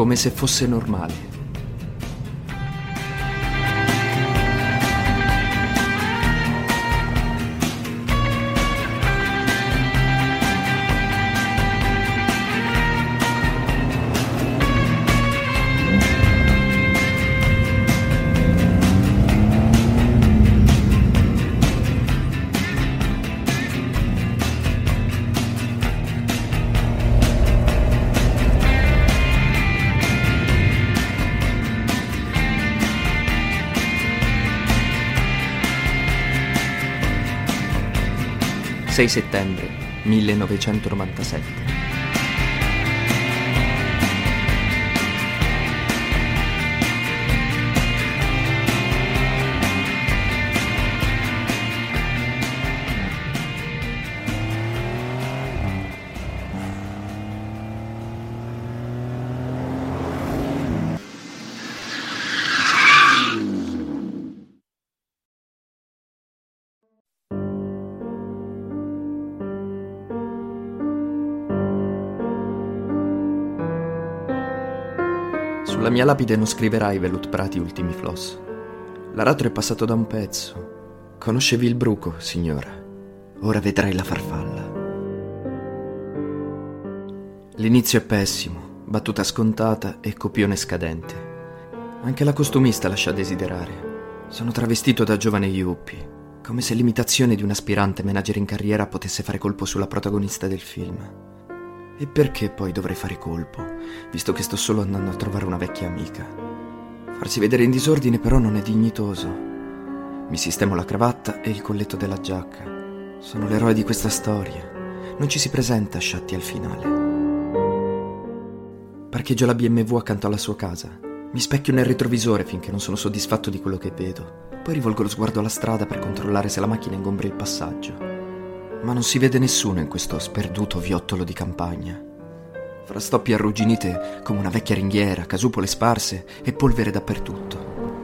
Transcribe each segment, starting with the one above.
come se fosse normale. «6 settembre 1997». Sulla mia lapide non scriverai Velut Prati ultimi floss. L'aratro è passato da un pezzo. Conoscevi il bruco, signora. Ora vedrai la farfalla. L'inizio è pessimo, battuta scontata e copione scadente. Anche la costumista lascia desiderare. Sono travestito da giovane yuppie, come se l'imitazione di un aspirante manager in carriera potesse fare colpo sulla protagonista del film. E perché poi dovrei fare colpo, visto che sto solo andando a trovare una vecchia amica? Farsi vedere in disordine però non è dignitoso. Mi sistemo la cravatta e il colletto della giacca. Sono l'eroe di questa storia. Non ci si presenta sciatti al finale. Parcheggio la BMW accanto alla sua casa. Mi specchio nel retrovisore finché non sono soddisfatto di quello che vedo. Poi rivolgo lo sguardo alla strada per controllare se la macchina ingombri il passaggio. Ma non si vede nessuno in questo sperduto viottolo di campagna. Fra stoppie arrugginite come una vecchia ringhiera, casupole sparse e polvere dappertutto.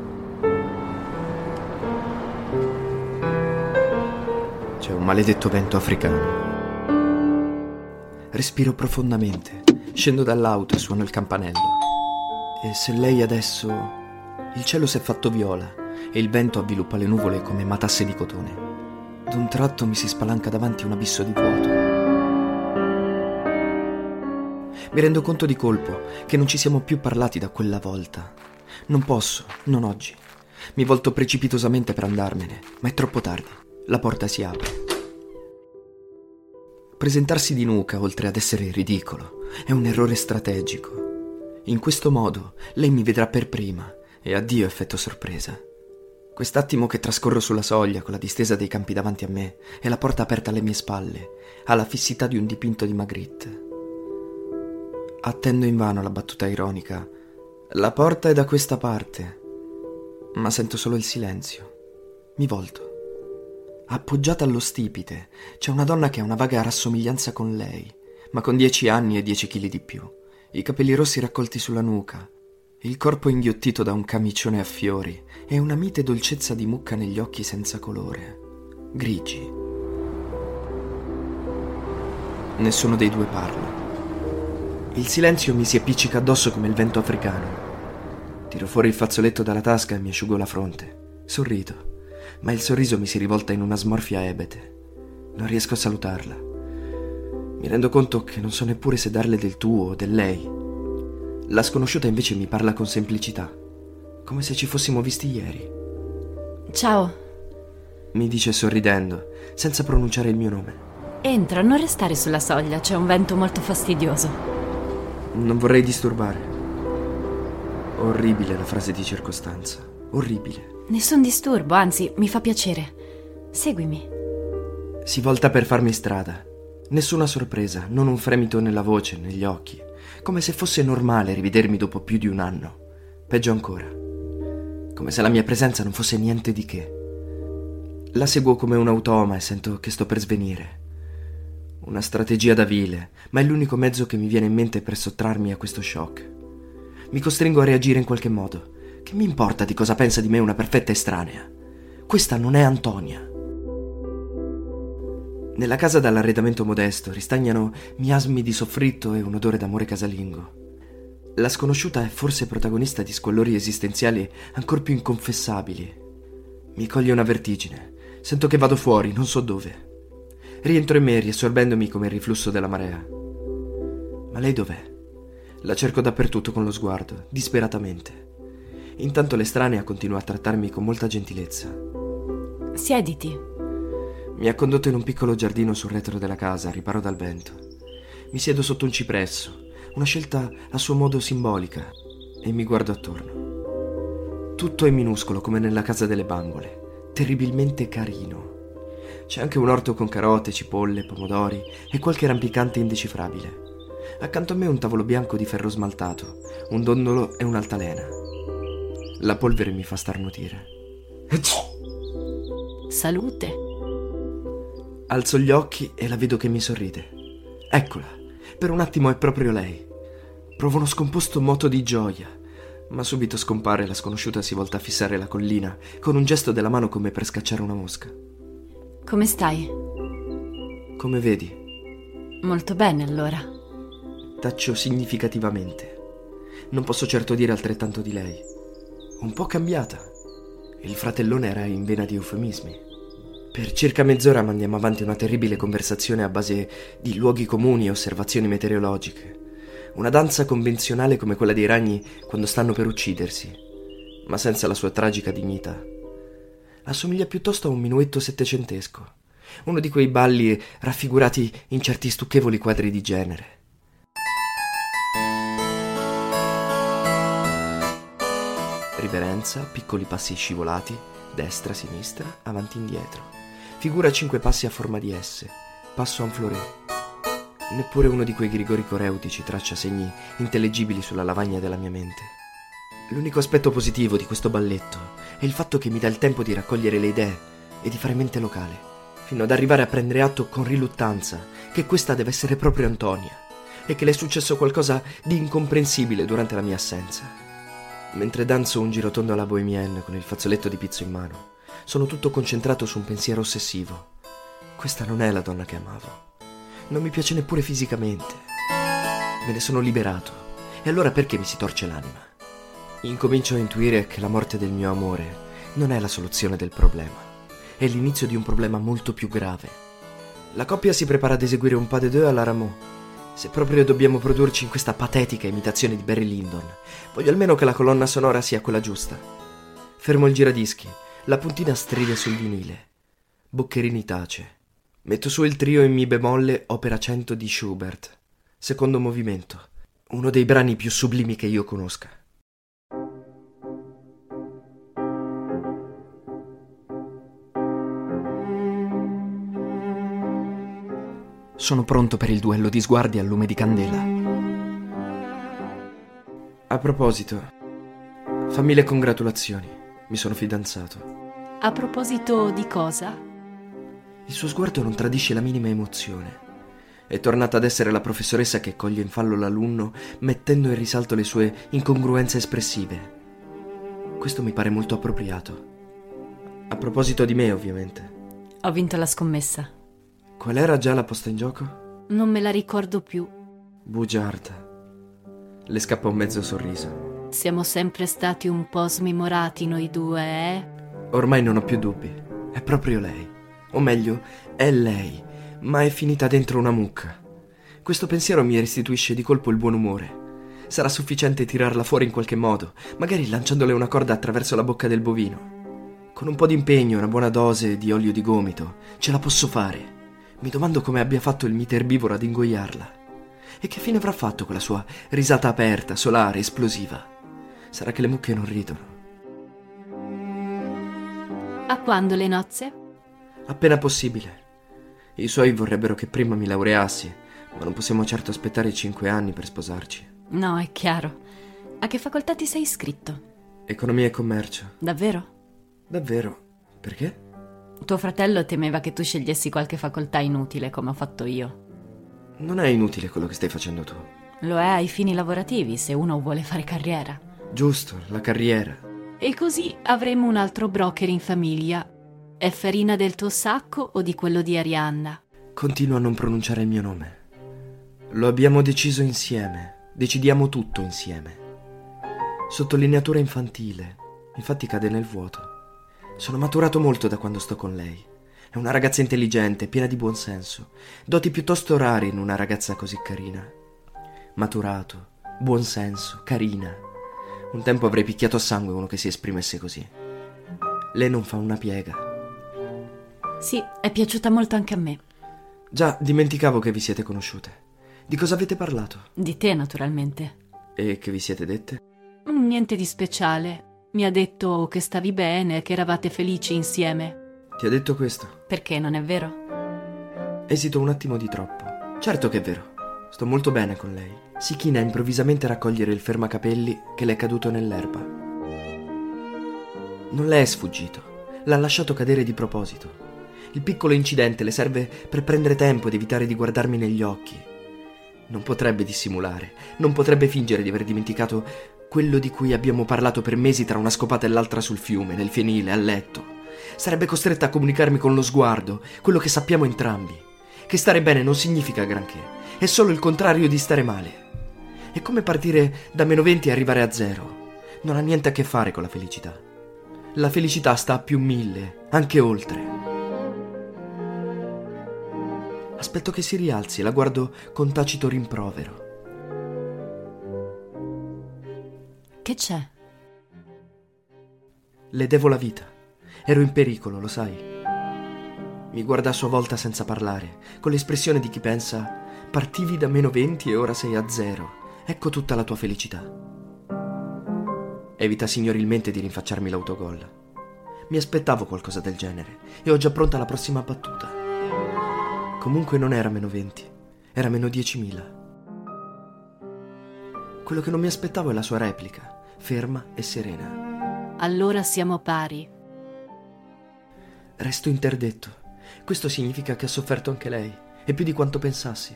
C'è un maledetto vento africano. Respiro profondamente, scendo dall'auto e suono il campanello. E se lei adesso... Il cielo si è fatto viola e il vento avviluppa le nuvole come matasse di cotone. D'un tratto mi si spalanca davanti un abisso di vuoto. Mi rendo conto di colpo che non ci siamo più parlati da quella volta. Non posso, non oggi. Mi volto precipitosamente per andarmene, ma è troppo tardi. La porta si apre. Presentarsi di nuca, oltre ad essere ridicolo, è un errore strategico. In questo modo lei mi vedrà per prima e addio effetto sorpresa. Quest'attimo che trascorro sulla soglia con la distesa dei campi davanti a me e la porta aperta alle mie spalle ha la fissità di un dipinto di Magritte. Attendo invano la battuta ironica. La porta è da questa parte, ma sento solo il silenzio. Mi volto. Appoggiata allo stipite c'è una donna che ha una vaga rassomiglianza con lei, ma con 10 anni e 10 chili di più, i capelli rossi raccolti sulla nuca, il corpo inghiottito da un camicione a fiori e una mite dolcezza di mucca negli occhi senza colore, grigi. Nessuno dei due parla. Il silenzio mi si appiccica addosso come il vento africano. Tiro fuori il fazzoletto dalla tasca e mi asciugo la fronte. Sorrido, ma il sorriso mi si rivolta in una smorfia ebete. Non riesco a salutarla. Mi rendo conto che non so neppure se darle del tu o del lei. La sconosciuta invece mi parla con semplicità, come se ci fossimo visti ieri. Ciao. Mi dice sorridendo, senza pronunciare il mio nome. Entra, non restare sulla soglia, c'è un vento molto fastidioso. Non vorrei disturbare. Orribile la frase di circostanza, orribile. Nessun disturbo, anzi, mi fa piacere. Seguimi. Si volta per farmi strada. Nessuna sorpresa, non un fremito nella voce, negli occhi. Come se fosse normale rivedermi dopo più di un anno. Peggio ancora. Come se la mia presenza non fosse niente di che. La seguo come un automa e sento che sto per svenire. Una strategia da vile, ma è l'unico mezzo che mi viene in mente per sottrarmi a questo shock. Mi costringo a reagire in qualche modo. Che mi importa di cosa pensa di me una perfetta estranea? Questa non è Antonia. Nella casa dall'arredamento modesto ristagnano miasmi di soffritto e un odore d'amore casalingo. La sconosciuta è forse protagonista di squallori esistenziali ancor più inconfessabili. Mi coglie una vertigine. Sento che vado fuori, non so dove. Rientro in me, riassorbendomi come il riflusso della marea. Ma lei dov'è? La cerco dappertutto con lo sguardo, disperatamente. Intanto l'estranea continua a trattarmi con molta gentilezza. Siediti. Mi ha condotto in un piccolo giardino sul retro della casa, a riparo dal vento. Mi siedo sotto un cipresso, una scelta a suo modo simbolica, e mi guardo attorno. Tutto è minuscolo come nella casa delle bambole, terribilmente carino. C'è anche un orto con carote, cipolle, pomodori e qualche rampicante indecifrabile. Accanto a me un tavolo bianco di ferro smaltato, un dondolo e un'altalena. La polvere mi fa starnutire. Salute. Alzo gli occhi e la vedo che mi sorride. Eccola, per un attimo è proprio lei. Provo uno scomposto moto di gioia, ma subito scompare e la sconosciuta si volta a fissare la collina con un gesto della mano come per scacciare una mosca. Come stai? Come vedi? Molto bene, allora. Taccio significativamente. Non posso certo dire altrettanto di lei. Un po' cambiata. Il fratellone era in vena di eufemismi. Per circa mezz'ora mandiamo avanti una terribile conversazione a base di luoghi comuni e osservazioni meteorologiche. Una danza convenzionale come quella dei ragni quando stanno per uccidersi, ma senza la sua tragica dignità. Assomiglia piuttosto a un minuetto settecentesco, uno di quei balli raffigurati in certi stucchevoli quadri di genere. Riverenza, piccoli passi scivolati, destra, sinistra, avanti, indietro. Figura 5 passi a forma di S, passo en fleuret. Neppure uno di quei grigori coreutici traccia segni intellegibili sulla lavagna della mia mente. L'unico aspetto positivo di questo balletto è il fatto che mi dà il tempo di raccogliere le idee e di fare mente locale, fino ad arrivare a prendere atto con riluttanza che questa deve essere proprio Antonia e che le è successo qualcosa di incomprensibile durante la mia assenza. Mentre danzo un girotondo alla bohemienne con il fazzoletto di pizzo in mano, sono tutto concentrato su un pensiero ossessivo. Questa non è la donna che amavo. Non mi piace neppure fisicamente. Me ne sono liberato. E allora perché mi si torce l'anima? Incomincio a intuire che la morte del mio amore non è la soluzione del problema. È l'inizio di un problema molto più grave. La coppia si prepara ad eseguire un pas de deux alla Rameau. Se proprio dobbiamo produrci in questa patetica imitazione di Barry Lyndon, voglio almeno che la colonna sonora sia quella giusta. Fermo il giradischi, la puntina stride sul vinile. Boccherini tace. Metto su il trio in mi bemolle, opera 100 di Schubert. Secondo movimento. Uno dei brani più sublimi che io conosca. Sono pronto per il duello di sguardi al lume di candela. A proposito, fammi le congratulazioni. Mi sono fidanzato. A proposito di cosa? Il suo sguardo non tradisce la minima emozione. È tornata ad essere la professoressa che coglie in fallo l'alunno mettendo in risalto le sue incongruenze espressive. Questo mi pare molto appropriato. A proposito di me, ovviamente. Ho vinto la scommessa. Qual era già la posta in gioco? Non me la ricordo più. Bugiarda. Le scappa un mezzo sorriso. Siamo sempre stati un po' smemorati noi due, eh? Ormai non ho più dubbi. È proprio lei. O meglio, è lei, ma è finita dentro una mucca. Questo pensiero mi restituisce di colpo il buon umore. Sarà sufficiente tirarla fuori in qualche modo, magari lanciandole una corda attraverso la bocca del bovino. Con un po' di impegno e una buona dose di olio di gomito, ce la posso fare. Mi domando come abbia fatto il mite erbivoro ad ingoiarla. E che fine avrà fatto quella sua risata aperta, solare, esplosiva? Sarà che le mucche non ridono. A quando le nozze? Appena possibile. I suoi vorrebbero che prima mi laureassi, ma non possiamo certo aspettare 5 anni per sposarci. No, è chiaro. A che facoltà ti sei iscritto? Economia e commercio. Davvero? Davvero? Perché? Tuo fratello temeva che tu scegliessi qualche facoltà inutile, come ho fatto io. Non è inutile quello che stai facendo tu. Lo è ai fini lavorativi, se uno vuole fare carriera. Giusto, la carriera. E così avremo un altro broker in famiglia. È farina del tuo sacco o di quello di Arianna? Continuo a non pronunciare il mio nome. Lo abbiamo deciso insieme, Decidiamo tutto insieme. Sottolineatura infantile, infatti cade nel vuoto. Sono maturato molto da quando sto con lei. È una ragazza intelligente, piena di buonsenso, doti piuttosto rare in una ragazza così carina. Maturato, buonsenso, carina. Un tempo avrei picchiato a sangue uno che si esprimesse così. Lei non fa una piega. Sì, è piaciuta molto anche a me. Già, dimenticavo che vi siete conosciute. Di cosa avete parlato? Di te, naturalmente. E che vi siete dette? Niente di speciale. Mi ha detto che stavi bene, che eravate felici insieme. Ti ha detto questo? Perché, non è vero? Esito un attimo di troppo. Certo che è vero. Sto molto bene con lei. Si china improvvisamente a raccogliere il fermacapelli che le è caduto nell'erba. Non le è sfuggito. L'ha lasciato cadere di proposito. Il piccolo incidente le serve per prendere tempo ed evitare di guardarmi negli occhi. Non potrebbe dissimulare, non potrebbe fingere di aver dimenticato quello di cui abbiamo parlato per mesi tra una scopata e l'altra sul fiume, nel fienile, a letto. Sarebbe costretta a comunicarmi con lo sguardo quello che sappiamo entrambi, che stare bene non significa granché, è solo il contrario di stare male. È come partire da -20 e arrivare a 0. Non ha niente a che fare con la felicità. La felicità sta a +1000, anche oltre. Aspetto che si rialzi e la guardo con tacito rimprovero. Che c'è? Le devo la vita. Ero in pericolo, lo sai. Mi guarda a sua volta senza parlare, con l'espressione di chi pensa: partivi da -20 e ora sei a 0. Ecco tutta la tua felicità. Evita signorilmente di rinfacciarmi l'autogol. Mi aspettavo qualcosa del genere e ho già pronta la prossima battuta. Comunque non era -20, era -10.000. Quello che non mi aspettavo è la sua replica, ferma e serena. Allora siamo pari. Resto interdetto. Questo significa che ha sofferto anche lei, e più di quanto pensassi.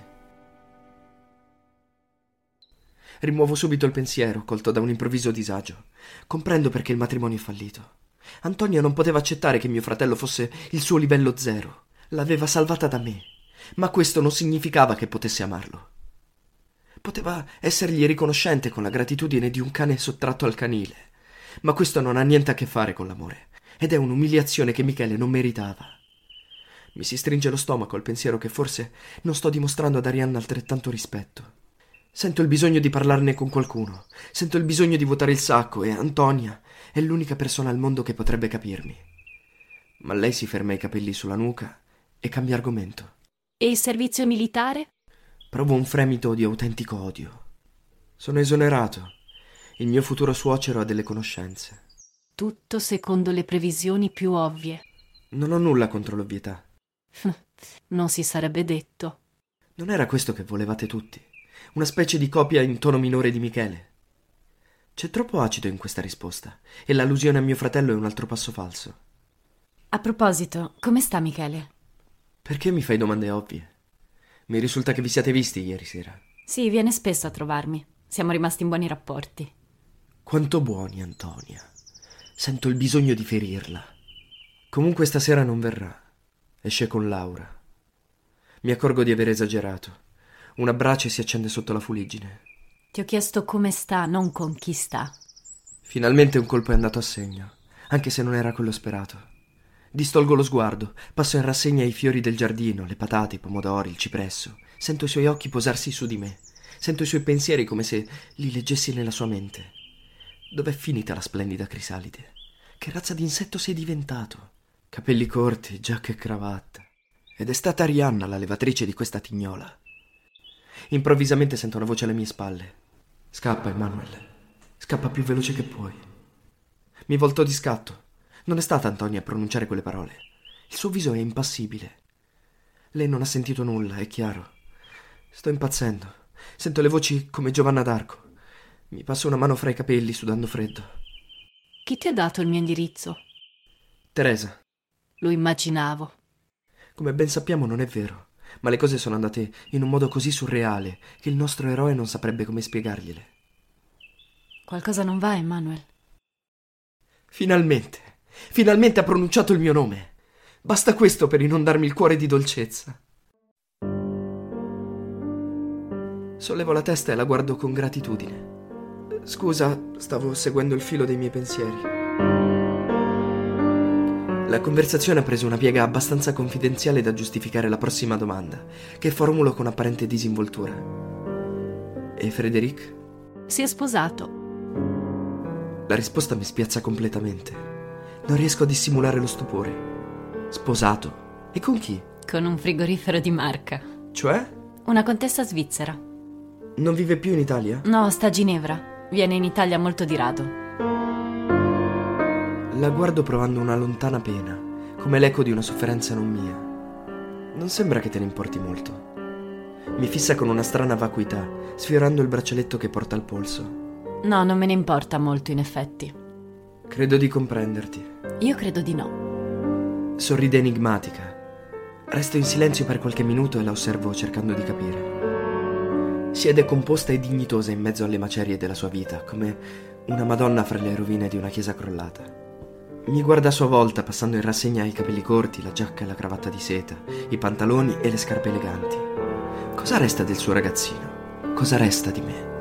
Rimuovo subito il pensiero, colto da un improvviso disagio. Comprendo perché il matrimonio è fallito. Antonia non poteva accettare che mio fratello fosse il suo livello 0. L'aveva salvata da me, ma questo non significava che potesse amarlo. Poteva essergli riconoscente con la gratitudine di un cane sottratto al canile, ma questo non ha niente a che fare con l'amore, ed è un'umiliazione che Michele non meritava. Mi si stringe lo stomaco al pensiero che forse non sto dimostrando ad Arianna altrettanto rispetto. Sento il bisogno di parlarne con qualcuno, sento il bisogno di vuotare il sacco e Antonia è l'unica persona al mondo che potrebbe capirmi. Ma lei si ferma i capelli sulla nuca e cambia argomento. E il servizio militare? Provo un fremito di autentico odio. Sono esonerato. Il mio futuro suocero ha delle conoscenze. Tutto secondo le previsioni più ovvie. Non ho nulla contro l'ovvietà. Non si sarebbe detto. Non era questo che volevate tutti? Una specie di copia in tono minore di Michele? C'è troppo acido in questa risposta e l'allusione a mio fratello è un altro passo falso. A proposito, come sta Michele? Perché mi fai domande ovvie? Mi risulta che vi siate visti ieri sera. Sì, viene spesso a trovarmi. Siamo rimasti in buoni rapporti. Quanto buoni, Antonia. Sento il bisogno di ferirla. Comunque stasera non verrà. Esce con Laura. Mi accorgo di aver esagerato. Una brace si accende sotto la fuliggine. Ti ho chiesto come sta, non con chi sta. Finalmente un colpo è andato a segno, anche se non era quello sperato. Distolgo lo sguardo, passo in rassegna i fiori del giardino, le patate, i pomodori, il cipresso. Sento i suoi occhi posarsi su di me. Sento i suoi pensieri come se li leggessi nella sua mente. Dov'è finita la splendida crisalide? Che razza di insetto sei diventato? Capelli corti, giacca e cravatta. Ed è stata Arianna la levatrice di questa tignola. Improvvisamente sento una voce alle mie spalle. Scappa, Emanuele. Scappa più veloce che puoi. Mi volto di scatto. Non è stata Antonia a pronunciare quelle parole. Il suo viso è impassibile. Lei non ha sentito nulla, è chiaro. Sto impazzendo. Sento le voci come Giovanna d'Arco. Mi passo una mano fra i capelli, sudando freddo. Chi ti ha dato il mio indirizzo? Teresa. Lo immaginavo. Come ben sappiamo non è vero, ma le cose sono andate in un modo così surreale che il nostro eroe non saprebbe come spiegargliele. Qualcosa non va, Emanuele. Finalmente ha pronunciato il mio nome. Basta questo per inondarmi il cuore di dolcezza. Sollevo la testa e la guardo con gratitudine. Scusa, stavo seguendo il filo dei miei pensieri. La conversazione ha preso una piega abbastanza confidenziale da giustificare la prossima domanda, che formulo con apparente disinvoltura. E Frédéric? Si è sposato. La risposta mi spiazza completamente. Non riesco a dissimulare lo stupore. Sposato? E con chi? Con un frigorifero di marca. Cioè? Una contessa svizzera. Non vive più in Italia? No, sta a Ginevra. Viene in Italia molto di rado. La guardo provando una lontana pena, come l'eco di una sofferenza non mia. Non sembra che te ne importi molto. Mi fissa con una strana vacuità, sfiorando il braccialetto che porta al polso. No, non me ne importa molto in effetti. Credo di comprenderti. Io credo di no. Sorride enigmatica. Resto in silenzio per qualche minuto e la osservo cercando di capire. Siede composta e dignitosa in mezzo alle macerie della sua vita, come una Madonna fra le rovine di una chiesa crollata. Mi guarda a sua volta, passando in rassegna i capelli corti, la giacca e la cravatta di seta, i pantaloni e le scarpe eleganti. Cosa resta del suo ragazzino? Cosa resta di me?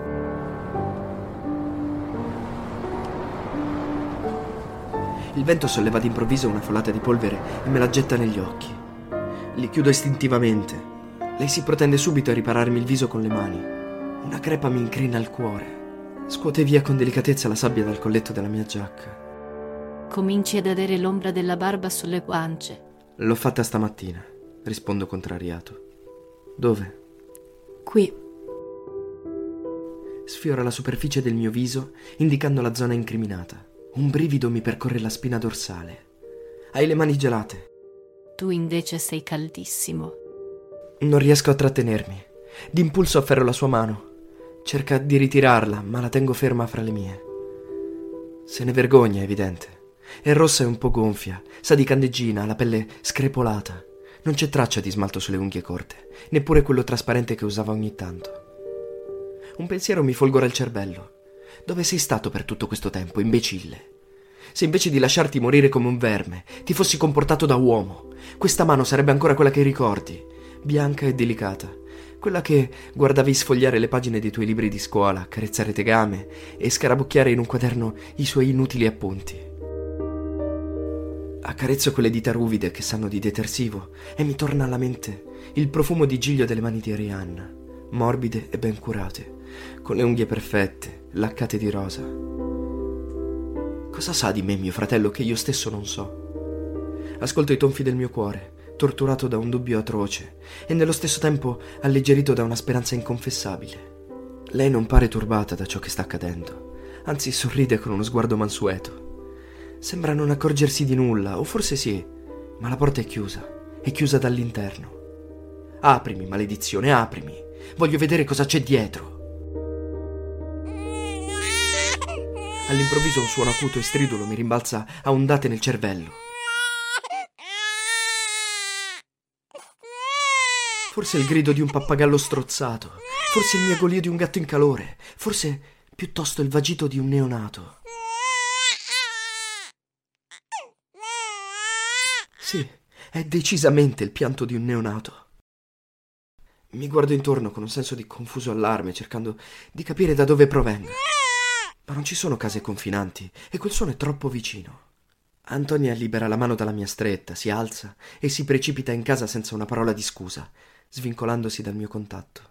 Il vento solleva d'improvviso una folata di polvere e me la getta negli occhi. Li chiudo istintivamente. Lei si protende subito a ripararmi il viso con le mani. Una crepa mi incrina il cuore. Scuote via con delicatezza la sabbia dal colletto della mia giacca. Cominci ad avere l'ombra della barba sulle guance. L'ho fatta stamattina, rispondo contrariato. Dove? Qui. Sfiora la superficie del mio viso, indicando la zona incriminata. Un brivido mi percorre la spina dorsale. Hai le mani gelate. Tu invece sei caldissimo. Non riesco a trattenermi. D'impulso afferro la sua mano. Cerca di ritirarla, ma la tengo ferma fra le mie. Se ne vergogna, è evidente. È rossa e un po' gonfia, sa di candeggina, ha la pelle screpolata. Non c'è traccia di smalto sulle unghie corte, neppure quello trasparente che usava ogni tanto. Un pensiero mi folgora il cervello. Dove sei stato per tutto questo tempo, imbecille? Se invece di lasciarti morire come un verme, ti fossi comportato da uomo, questa mano sarebbe ancora quella che ricordi, bianca e delicata, quella che guardavi sfogliare le pagine dei tuoi libri di scuola, carezzare tegame e scarabocchiare in un quaderno i suoi inutili appunti. Accarezzo quelle dita ruvide che sanno di detersivo e mi torna alla mente il profumo di giglio delle mani di Arianna, morbide e ben curate, con le unghie perfette, laccate di rosa. Cosa sa di me mio fratello che io stesso non so? Ascolto i tonfi del mio cuore, torturato da un dubbio atroce e nello stesso tempo alleggerito da una speranza inconfessabile. Lei non pare turbata da ciò che sta accadendo, anzi sorride con uno sguardo mansueto. Sembra non accorgersi di nulla, o forse sì, ma la porta è chiusa dall'interno. Aprimi, maledizione, aprimi. Voglio vedere cosa c'è dietro. All'improvviso un suono acuto e stridulo mi rimbalza a ondate nel cervello. Forse il grido di un pappagallo strozzato, forse il miagolio di un gatto in calore, forse piuttosto il vagito di un neonato. Sì, è decisamente il pianto di un neonato. Mi guardo intorno con un senso di confuso allarme, cercando di capire da dove provenga. Ma non ci sono case confinanti e quel suono è troppo vicino. Antonia libera la mano dalla mia stretta, si alza e si precipita in casa senza una parola di scusa, svincolandosi dal mio contatto.